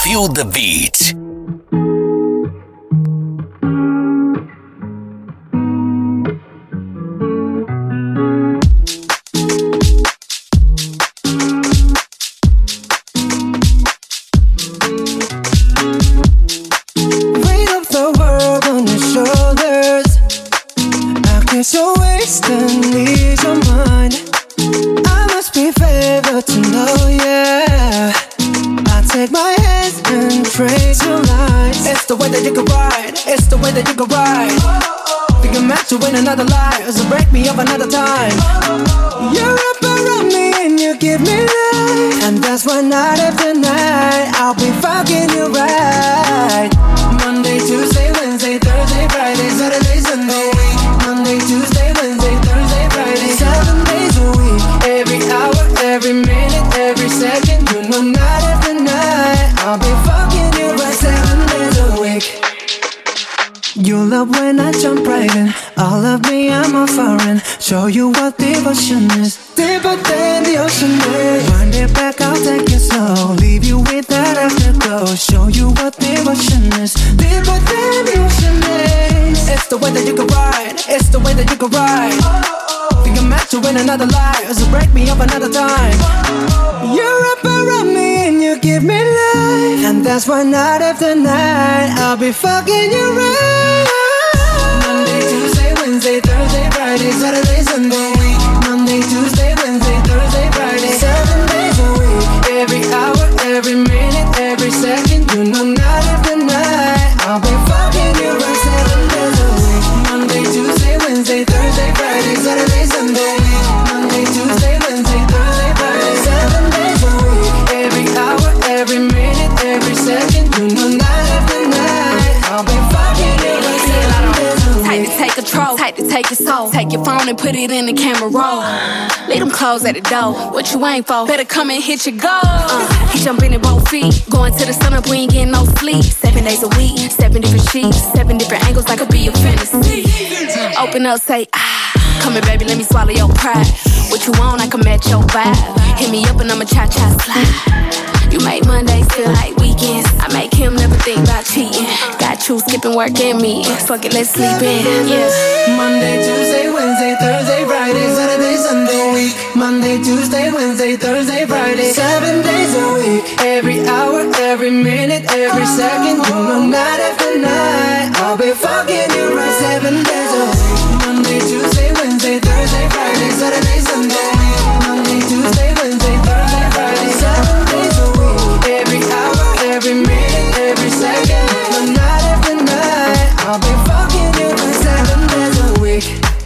Feel the beat. So wasting needs your mind. I must be favored to know, yeah. I take my hands and trace your lines. It's the way that you can ride. It's the way that you can ride. Think I'm meant to win another life, so break me up another time. You're up around me and you give me life, and that's why night after night I'll be fucking you right. Monday, Tuesday, Wednesday, Thursday, Friday, Saturday, Sunday. Monday, Tuesday, Wednesday, Thursday, Friday, 7 days a week. Every hour, every minute, every second. You know night after night I'll be fucking you right 7 days a week. You love when I jump right in. All of me, I'm a foreign. Show you what devotion is. Deeper than the ocean is. Wind it back, I'll take it slow. Leave you with that afterglow. Show you what devotion is. Deeper than the ocean is. It's the way that you can ride. It's the way that you can ride. Think I'm meant to win another life, so break me up another time. You're up around me and you give me life, and that's why night after night I'll be fucking you right. Monday, Tuesday, Wednesday, Thursday, Friday, Saturday, Sunday. Monday, Tuesday, Wednesday, Thursday, Friday, 7 days a week. Every hour, every minute, every second. You know night after night I'll be fucking you right 7 days a week. Monday, Tuesday, Wednesday, Thursday, Friday, Saturday, Sunday. Monday, Tuesday, Wednesday, Thursday, Friday, 7 days a week. Every hour, every minute, every second. You know night after night I'll be fucking you right 7 days a week. Tight to take control, tight to take your soul. Take your phone and put it in the camera roll. Leave them clothes at the door. What you ain't for? Better come and hit your goal. He jumping in both feet. Going to the sun up, we ain't getting no sleep. 7 days a week, 7 different sheets, 7 different angles, that could be a fantasy. Open up, say ah. Come here, baby, let me swallow your pride. What you want, I can match your vibe. Hit me up and I'ma cha-cha slide. You make Mondays feel like weekends. I make him never think about cheating. Got you skipping work and me. Fuck it, let's sleep in. Yeah. Monday, Tuesday, Wednesday, Thursday, Friday, Saturday, Sunday. Monday, Tuesday, Wednesday, Thursday, Friday, 7 days a week. Every hour, every minute, every second. You know night after night I'll be fucking you right 7 days a week. Monday, Tuesday, Wednesday, Thursday, Friday, Saturday, Sunday. Monday, Tuesday, Wednesday, Thursday, Friday, 7 days a week. Every hour, every minute, every second. But night after night I'll be fucking you right 7 days a week.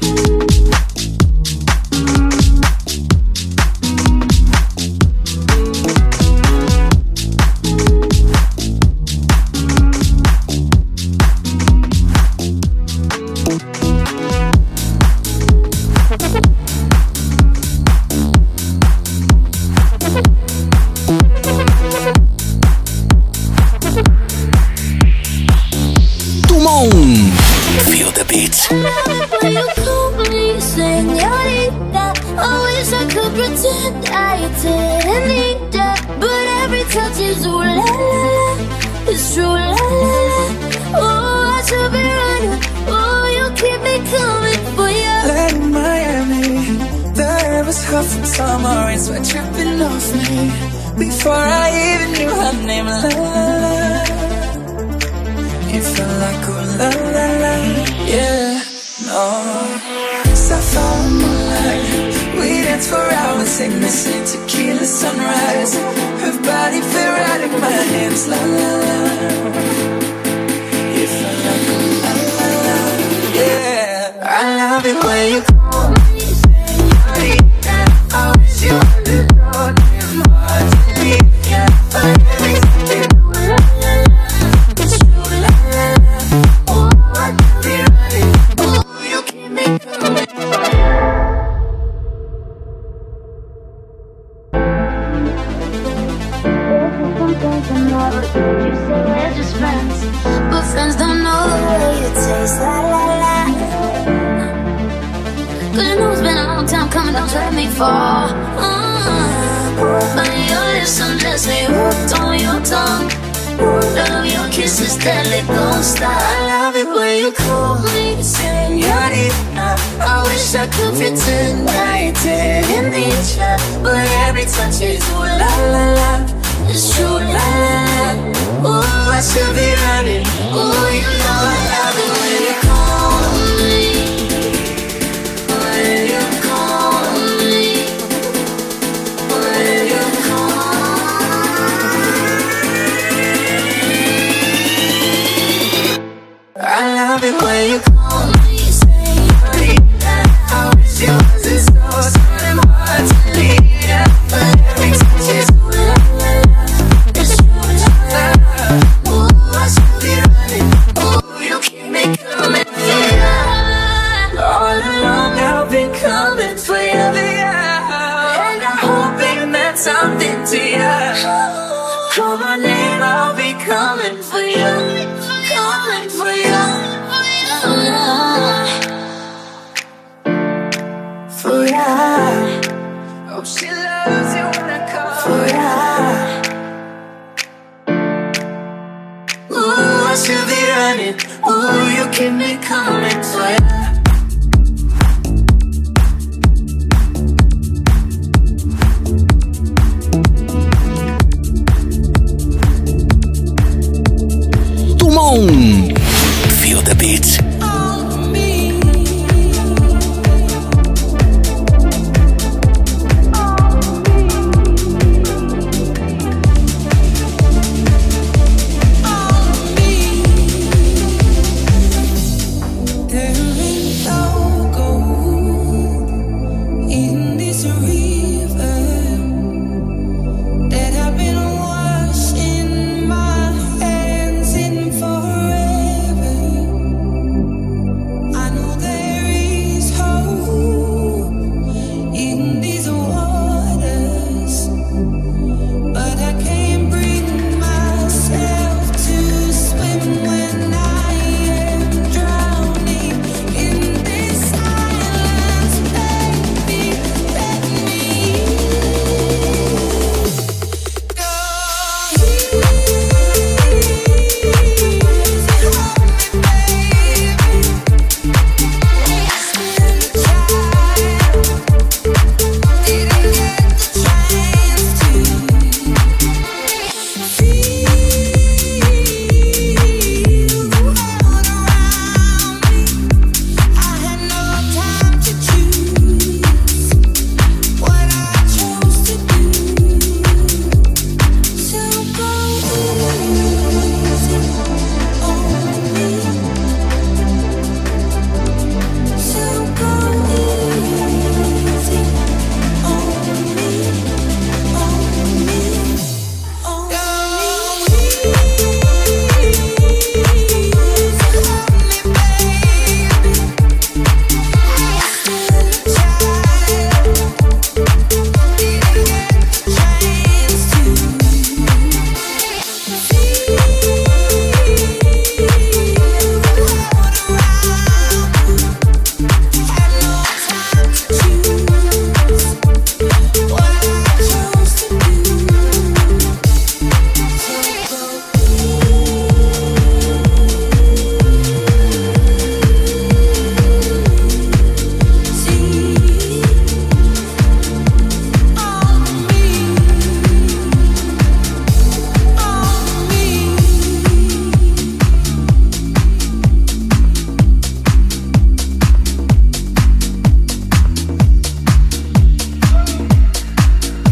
Feel the beat. Will you call me señorita? I wish I could pretend I didn't need ya, but every touch is ooh la la la. It's true la la la. Oh, I should be running. Oh, you keep me coming for you. Like Miami, the air was hot from summer rain, sweat dripping off me. Before I even knew her name, la la la. It felt like ooh la la la, yeah, no. Sapphire moonlight, we danced for hours, sing the same tequila sunrise. Her body fit right in my hands, la la la. It felt like ooh la la la, yeah. I love it when you call me señorita. I wish you understood how much it means, yeah. But every second, ooh la la la. It's true, la la la. Oh, I could be running. Oh, you keep me coming. You say we're just friends, but friends don't know the way it tastes. La la la. 'Cause you know it's been a long time coming, don't let me fall. But your lips undress me, hooked on your tongue. love your kisses that they don't stop. I love it when you call me señorita. I wish I could pretend I didn't need ya, but every touch is ooh la la la. It's true la la la. Ooh, I should be running. Ooh, you know I love it when you call me. When you call me. When you I love it when you call me señorita. I wish it wasn't so damn hard to leave ya, but every touch is ooh la la la. It's true la la la. Ooh, I should be running. Ooh, you keep me coming for ya. All along I've been coming for ya, and I'm hoping that's something to ya. Call my name, I'll be coming for ya. Coming for ya. For ya. Oh, she loves you when I call for ya. Ooh, I should be running. Ooh, you keep me coming for ya. Feel the beat.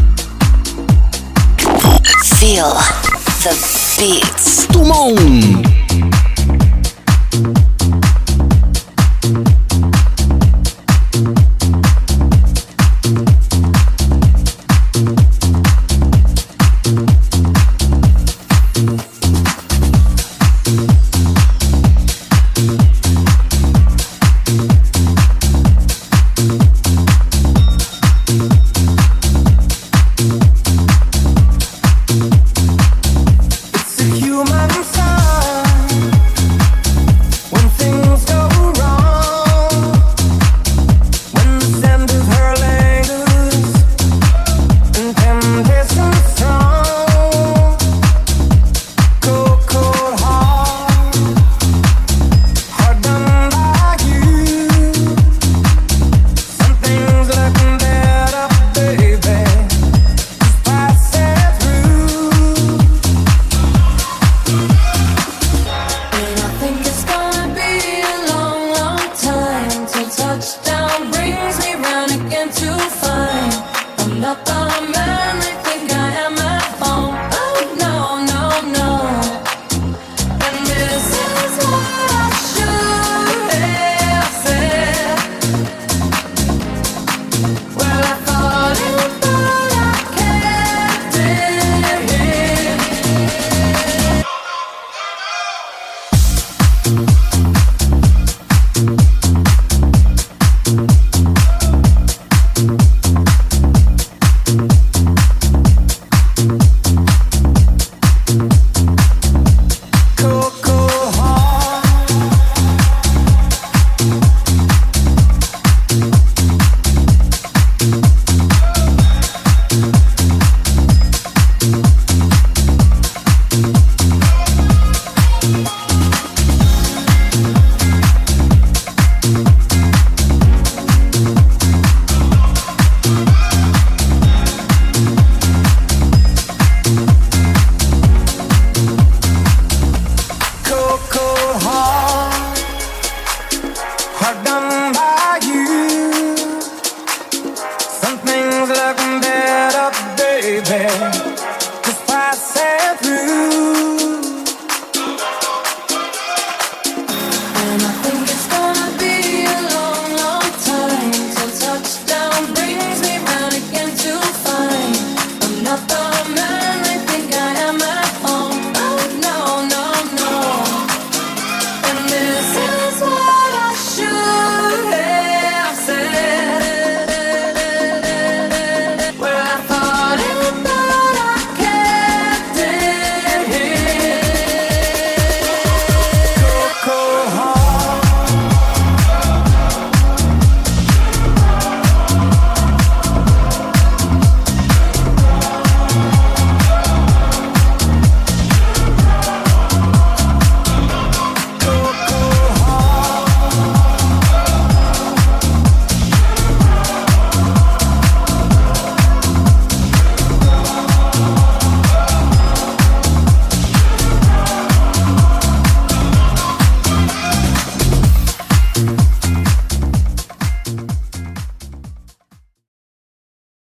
Feel the beats. Toulon.